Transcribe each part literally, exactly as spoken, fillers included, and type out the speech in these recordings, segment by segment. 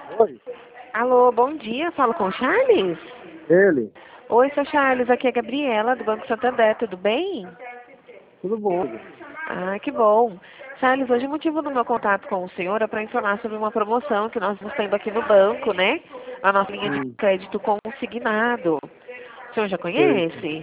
Oi, Alô, bom dia. Falo com o Charles? ele. Oi, seu Charles. Aqui é a Gabriela, do Banco Santander. Tudo bem? Tudo bom? Ah, que bom. Charles, hoje o motivo do meu contato com o senhor é para informar sobre uma promoção que nós estamos tendo aqui no banco, né? A nossa linha de Hum, crédito consignado. O senhor já sei, sim. conhece?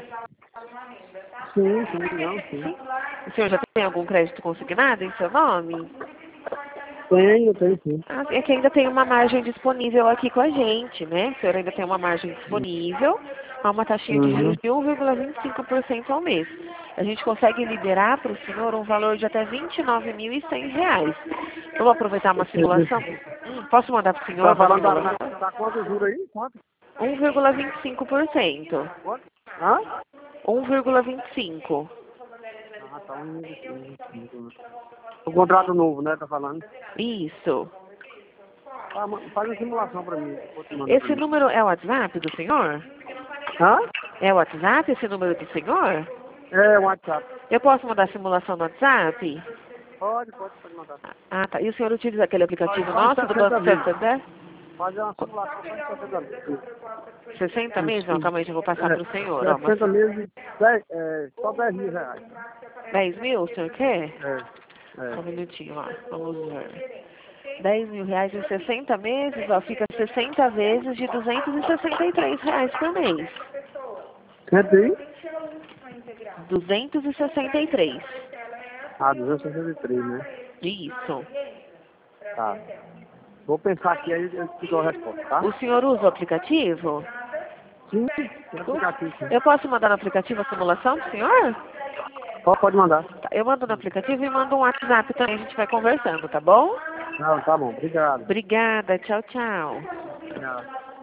Sim, sim, não, sim. Sim. O senhor já tem algum crédito consignado em seu nome? Tenho, tenho sim. Ah, é que ainda tem uma margem disponível aqui com a gente, né? O senhor ainda tem uma margem Hum, disponível a uma taxinha de juros Uhum. de um vírgula vinte e cinco por cento ao mês. A gente consegue liberar para o senhor um valor de até vinte e nove mil e cem reais. Eu vou aproveitar uma simulação. Hum, posso mandar para o senhor Tá uma falando da, simulação? da, da quanto juro aí? Quanto? um vírgula vinte e cinco por cento. Quanto? Hã? um vírgula vinte e cinco. Ah, tá um minutinho. O contrato novo, né, tá falando? Isso. Tá, ma- faz uma simulação pra mim, depois te manda pra Esse mim. número é o WhatsApp do senhor? Hã? É o WhatsApp esse número do senhor? É, um WhatsApp. Eu posso mandar a simulação no WhatsApp? Pode, pode, pode mandar. Ah, tá. E o senhor utiliza aquele Faz, aplicativo faz nosso do sessenta Banco meses. Santander? Fazer uma simulação, faz sessenta meses. sessenta meses? Não, calma aí, já vou passar É, para o senhor. Ó, uma... sessenta meses, dez, é, só dez mil reais. dez mil, o senhor quer? É, Só é. um minutinho, ó. Vamos ver. dez mil reais em sessenta meses, ó, fica sessenta vezes de duzentos e sessenta e três reais por mês. Cento aí? duzentos e sessenta e três. Ah, duzentos e sessenta e três, né? Isso. Tá. Vou pensar aqui, aí eu te dou a resposta, tá? O senhor usa o aplicativo? Sim, tem aplicativo, sim. Eu posso mandar no aplicativo a simulação pro senhor? Pode, pode mandar. Tá, eu mando no aplicativo e mando um WhatsApp também, a gente vai conversando, tá bom? Não, tá bom. Obrigado. Obrigada, tchau, tchau. Obrigado.